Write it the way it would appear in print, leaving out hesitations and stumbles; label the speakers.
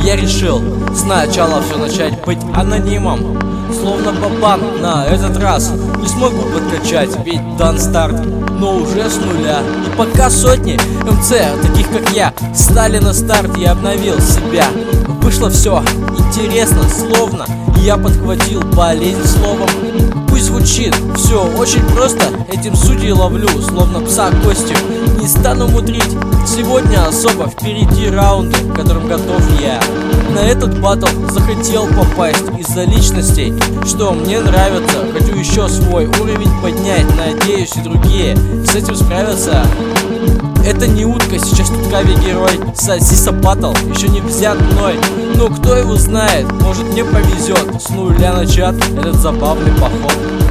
Speaker 1: я решил сначала все начать быть анонимом. Словно бабан на этот раз не смогу подкачать, ведь дан старт, но уже с нуля. И пока сотни МЦ, таких как я, стали на старт, я обновил себя. Вышло все интересно, словно я подхватил болезнь словом. Пусть звучит все очень просто, этим судей ловлю, словно пса костью. Не стану мудрить, сегодня особо впереди раунды, к которым готов я. На этот батл захотел попасть из-за личностей, что мне нравится. Хочу еще свой уровень поднять, надеюсь и другие с этим справятся. Это не утка, сейчас тут кави-герой. Сосиса батл еще не взят мной, но кто его знает, может мне повезет с нуля начат этот забавный поход.